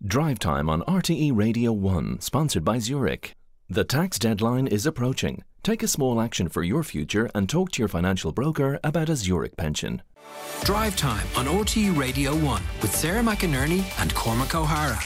Drive Time on RTE Radio 1, sponsored by Zurich. The tax deadline is approaching. Take a small action for your future and talk to your financial broker about a Zurich pension. Drive Time on RTE Radio 1 with Sarah McInerney and Cormac O'Hara.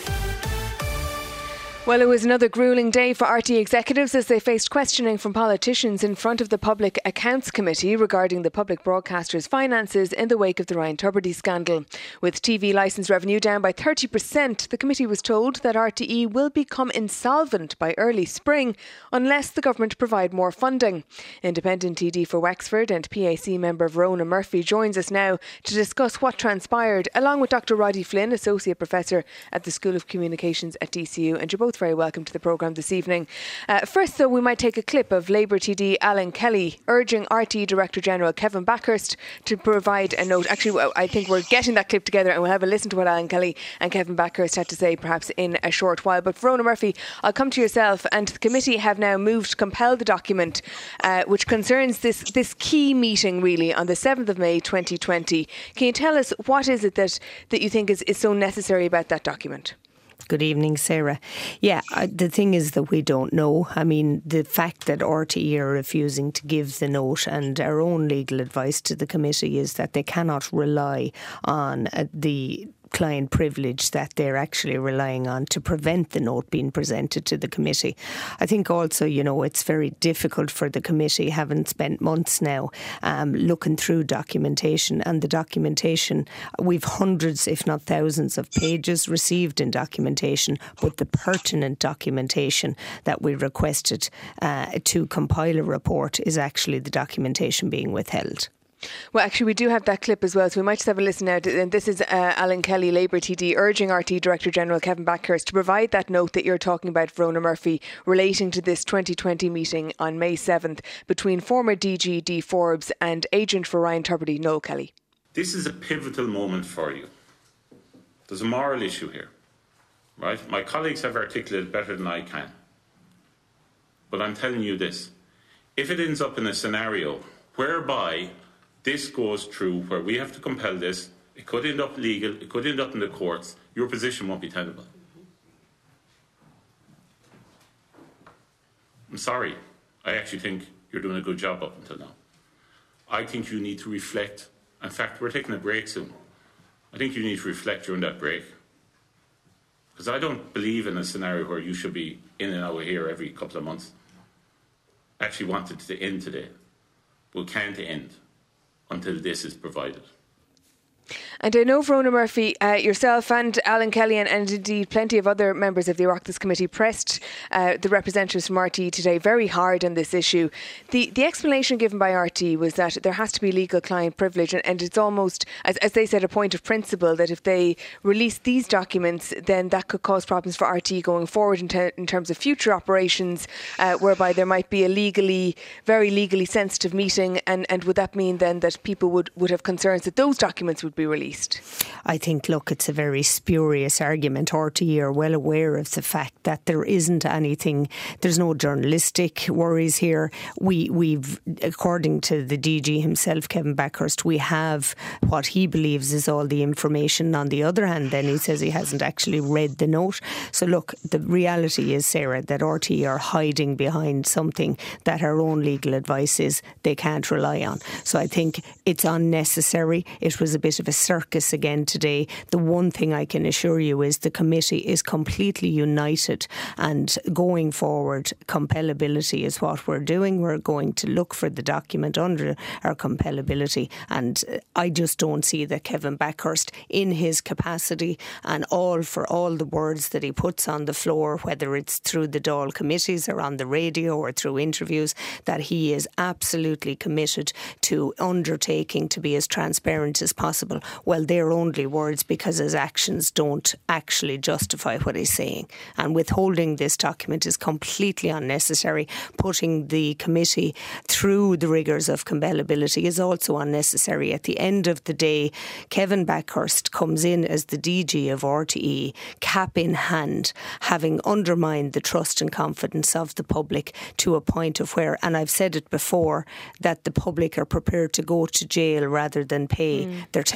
Well, it was another gruelling day for RTE executives as they faced questioning from politicians in front of the Public Accounts Committee regarding the public broadcaster's finances in the wake of the Ryan Tubridy scandal. With TV licence revenue down by 30%, the committee was told that RTE will become insolvent by early spring unless the government provide more funding. Independent TD for Wexford and PAC member Verona Murphy joins us now to discuss what transpired, along with Dr. Roddy Flynn, Associate Professor at the School of Communications at DCU, and you're both very welcome to the programme this evening. First, though, we might take a clip of Labour TD Alan Kelly urging RTE Director General Kevin Bakhurst to provide a note. Actually, I think we're getting that clip together and we'll have a listen to what Alan Kelly and Kevin Bakhurst had to say perhaps in a short while. But Verona Murphy, I'll come to yourself, and the committee have now moved to compel the document which concerns this key meeting really on the 7th of May 2020. Can you tell us what is it that you think is so necessary about that document? Good evening, Sarah. Yeah, the thing is that we don't know. I mean, the fact that RTE are refusing to give the note, and our own legal advice to the committee is that they cannot rely on the client privilege that they're actually relying on to prevent the note being presented to the committee. I think also, it's very difficult for the committee, having spent months now looking through documentation, and the documentation, we've hundreds if not thousands of pages received in documentation, but the pertinent documentation that we requested to compile a report is actually the documentation being withheld. Well, actually, we do have that clip as well, so we might just have a listen now. And this is Alan Kelly, Labour TD, urging RTE Director General Kevin Bakhurst to provide that note that you're talking about, Verona Murphy, relating to this 2020 meeting on May 7th between former DG Dee Forbes and agent for Ryan Tubridy, Noel Kelly. This is a pivotal moment for you. There's a moral issue here, right? My colleagues have articulated better than I can. But I'm telling you this. If it ends up in a scenario whereby this goes through, where we have to compel this, it could end up legal, it could end up in the courts, your position won't be tenable. I'm sorry. I actually think you're doing a good job up until now. I think you need to reflect. In fact, we're taking a break soon. I think you need to reflect during that break. Because I don't believe in a scenario where you should be in and out of here every couple of months. I actually wanted to end today. But can't end until this is provided. And I know, Verona Murphy, yourself and Alan Kelly and indeed plenty of other members of the Oireachtas Committee pressed the representatives from RTE today very hard on this issue. The explanation given by RTE was that there has to be legal client privilege, and it's almost, as they said, a point of principle that if they release these documents, then that could cause problems for RTE going forward in terms of future operations, whereby there might be a very legally sensitive meeting, and would that mean then that people would have concerns that those documents would be released? I think, look, it's a very spurious argument. RTE are well aware of the fact that there isn't anything, there's no journalistic worries here. We've, according to the DG himself, Kevin Bakhurst, we have what he believes is all the information. On the other hand, then he says he hasn't actually read the note. So look, the reality is, Sarah, that RTE are hiding behind something that our own legal advice is they can't rely on. So I think it's unnecessary. It was a bit of a circus again today. The one thing I can assure you is the committee is completely united, and going forward, compellability is what we're doing. We're going to look for the document under our compellability, and I just don't see that Kevin Bakhurst, in his capacity and for all the words that he puts on the floor, whether it's through the Dáil committees or on the radio or through interviews, that he is absolutely committed to undertaking to be as transparent as possible. Well, they're only words because his actions don't actually justify what he's saying. And withholding this document is completely unnecessary. Putting the committee through the rigours of compellability is also unnecessary. At the end of the day, Kevin Bakhurst comes in as the DG of RTE, cap in hand, having undermined the trust and confidence of the public to a point of where, and I've said it before, that the public are prepared to go to jail rather than pay their telephone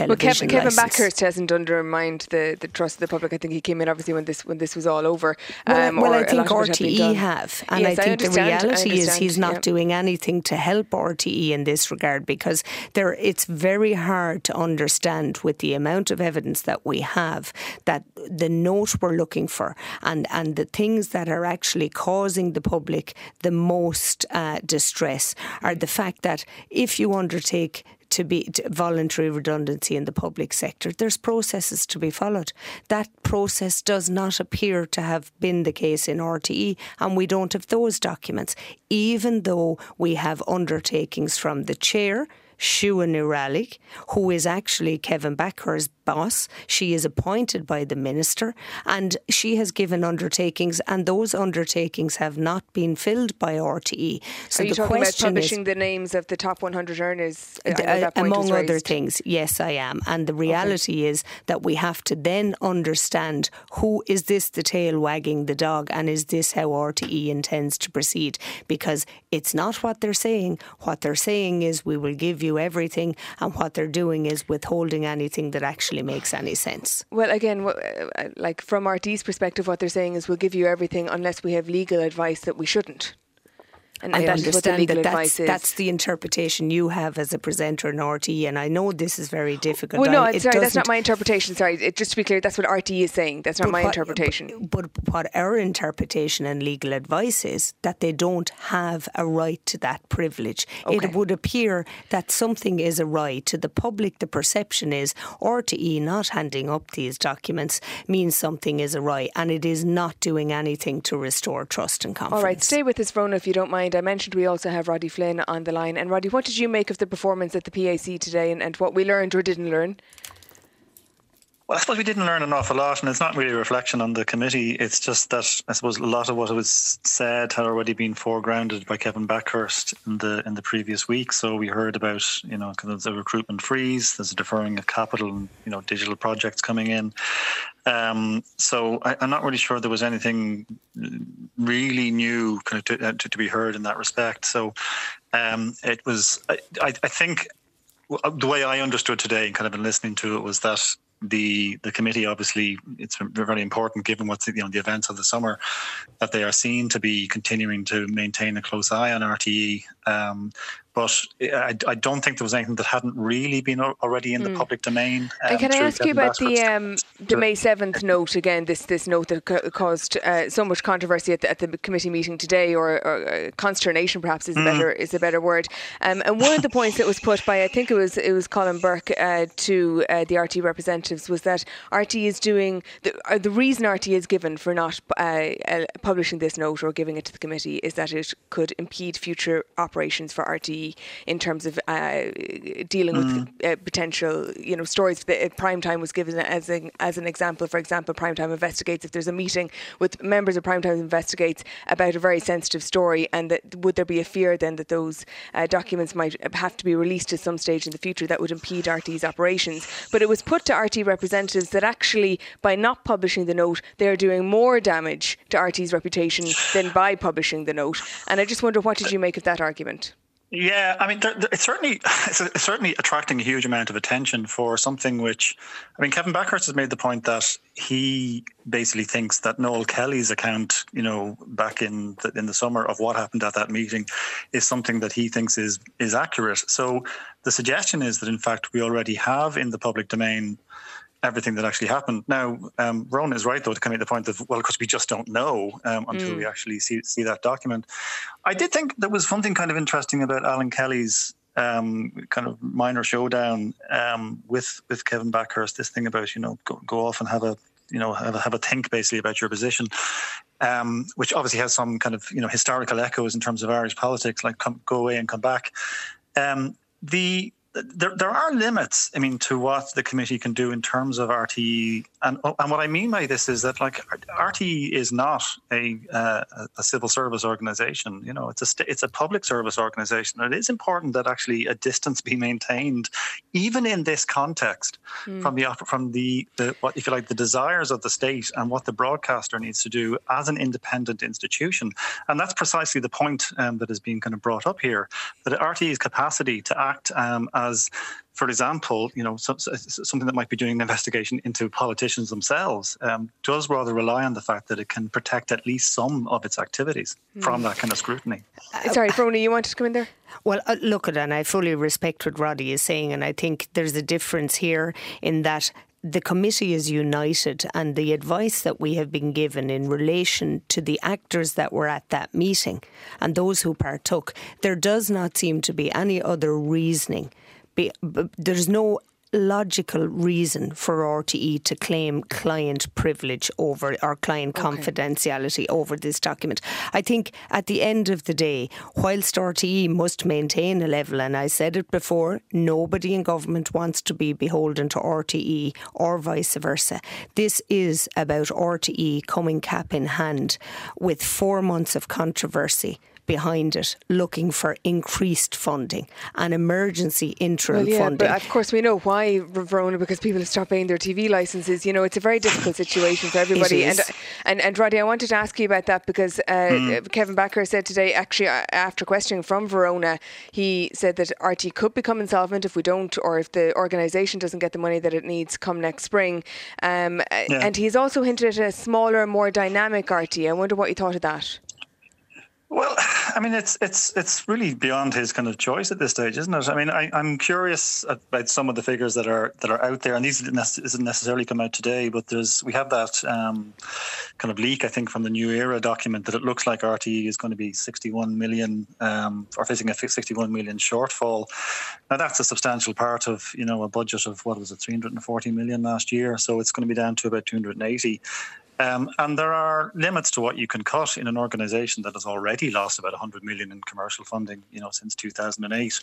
television Kevin licence. Backhurst hasn't undermined the trust of the public. I think he came in obviously when this was all over. Well, I think RTE have, and yes, I think the reality is he's not yeah. doing anything to help RTE in this regard, because it's very hard to understand with the amount of evidence that we have that the note we're looking for and the things that are actually causing the public the most distress are the fact that if you undertake to voluntary redundancy in the public sector, there's processes to be followed. That process does not appear to have been the case in RTE, and we don't have those documents, even though we have undertakings from the chair, Siún Ní Raghallaigh, who is actually Kevin Backhurst's boss. She is appointed by the minister, and she has given undertakings, and those undertakings have not been filled by RTE. So are you talking about publishing the names of the top 100 earners? Among other things, yes, I am. And the reality is that we have to then understand is this the tail wagging the dog, and is this how RTE intends to proceed? Because it's not what they're saying. What they're saying is we will give you everything, and what they're doing is withholding anything that actually makes any sense. Well, again, like from RTE's perspective, what they're saying is we'll give you everything unless we have legal advice that we shouldn't. And I that understand that that's the interpretation you have as a presenter in RTE, and I know this is very difficult. Well, no, that's not my interpretation. Sorry, just to be clear, that's what RTE is saying. That's not my interpretation. But what our interpretation and legal advice is that they don't have a right to that privilege. Okay. It would appear that something is awry. To the public, the perception is RTE not handing up these documents means something is awry, and it is not doing anything to restore trust and confidence. All right, stay with us, Rona, if you don't mind. I mentioned we also have Roddy Flynn on the line. And Roddy, what did you make of the performance at the PAC today, and what we learned or didn't learn? Well, I suppose we didn't learn an awful lot, and it's not really a reflection on the committee. It's just that I suppose a lot of what was said had already been foregrounded by Kevin Backhurst in the previous week. So we heard about, kind of the recruitment freeze, there's a deferring of capital, and, digital projects coming in. So I'm not really sure there was anything really new kind of to be heard in that respect. So it was, I think, the way I understood today and kind of been listening to it was that the committee, obviously, it's very important given what's the events of the summer, that they are seen to be continuing to maintain a close eye on RTE. But I don't think there was anything that hadn't really been already in the public domain. And can I ask you about the May 7th note again? This note that caused so much controversy at the committee meeting today, or consternation perhaps is a better word. And one of the points that was put by, I think it was Colin Burke to the RTE representatives, was that RTE is doing the reason RTE is given for not publishing this note or giving it to the committee is that it could impede future operations for RTE in terms of dealing with potential, stories. Primetime was given as an example. For example, Primetime investigates if there's a meeting with members of Primetime investigates about a very sensitive story, and that would there be a fear then that those documents might have to be released at some stage in the future that would impede RTE's operations. But it was put to RTE representatives that actually by not publishing the note, they are doing more damage to RTE's reputation than by publishing the note. And I just wonder, what did you make of that argument? Yeah, I mean, it's certainly attracting a huge amount of attention for something which, I mean, Kevin Backhurst has made the point that he basically thinks that Noel Kelly's account, back in the summer of what happened at that meeting is something that he thinks is accurate. So the suggestion is that, in fact, we already have in the public domain everything that actually happened. Now, Ronan is right, though, to come at the point of, well, because we just don't know until we actually see that document. I did think there was something kind of interesting about Alan Kelly's kind of minor showdown with Kevin Backhurst. This thing about, go off and have a think basically about your position, which obviously has some kind of, historical echoes in terms of Irish politics, like go away and come back. There are limits, I mean, to what the committee can do in terms of RTE, and what I mean by this is that, like, RTE is not a civil service organisation. It's a public service organisation. And it is important that actually a distance be maintained, even in this context, from the what, if you like, the desires of the state and what the broadcaster needs to do as an independent institution. And that's precisely the point that is being kind of brought up here, that RTE's capacity to act as, for example, something that might be doing an investigation into politicians themselves, does rather rely on the fact that it can protect at least some of its activities from that kind of scrutiny. Sorry, Verona, you wanted to come in there? Well, look at it, and I fully respect what Roddy is saying, and I think there's a difference here in that the committee is united, and the advice that we have been given in relation to the actors that were at that meeting and those who partook, there does not seem to be any other reasoning. There's no logical reason for RTE to claim client privilege over or client confidentiality over this document. I think at the end of the day, whilst RTE must maintain a level, and I said it before, nobody in government wants to be beholden to RTE or vice versa. This is about RTE coming cap in hand with 4 months of controversy behind it, looking for increased funding and emergency interim funding. But of course we know why, Verona, because people have stopped paying their TV licences. It's a very difficult situation for everybody. And Roddy, I wanted to ask you about that because Kevin Backer said today, actually after questioning from Verona, he said that RTE could become insolvent if we don't, or if the organisation doesn't get the money that it needs come next spring. And he's also hinted at a smaller, more dynamic RTE. I wonder what you thought of that. Well, I mean, it's really beyond his kind of choice at this stage, isn't it? I mean, I'm curious about some of the figures that are out there, and these didn't necessarily come out today, but we have that kind of leak, I think, from the New Era document that it looks like RTE is going to be 61 million or facing a 61 million shortfall. Now, that's a substantial part of a budget of 340 million last year, so it's going to be down to about 280. And there are limits to what you can cut in an organisation that has already lost about 100 million in commercial funding, since 2008.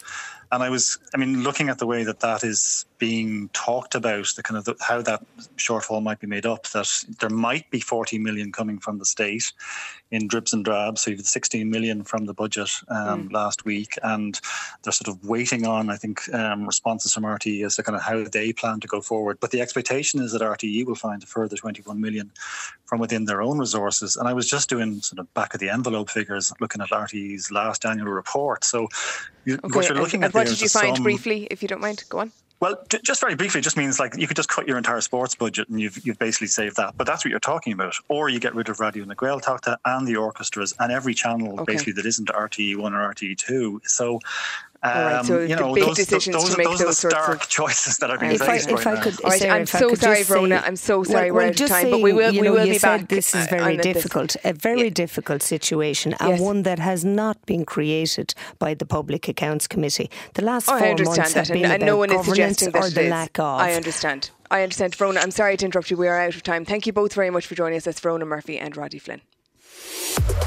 And looking at the way that is being talked about, how that shortfall might be made up, that there might be 40 million coming from the state in drips and drabs. So you have 16 million from the budget last week, and they're sort of waiting on, I think, responses from RTE as to kind of how they plan to go forward. But the expectation is that RTE will find a further 21 million from within their own resources. And I was just doing sort of back of the envelope figures, looking at RTE's last annual report. So what you're looking at there is what did you find briefly, if you don't mind? Go on. Well, just very briefly, it just means like you could just cut your entire sports budget and you've basically saved that. But that's what you're talking about. Or you get rid of Radio na Gaeltachta and the orchestras and every channel basically that isn't RTE1 or RTE2. So so the big decisions to make those are the stark choices that are being faced right now. I'm so sorry, Verona. I'm so sorry we're out of time, but we will be back. This is very difficult, a very difficult situation, and one that has not been created by the Public Accounts Committee. The last 4 months have been about no one is governance suggesting or the lack of. I understand. Verona, I'm sorry to interrupt you. We are out of time. Thank you both very much for joining us. That's Verona Murphy and Roddy Flynn.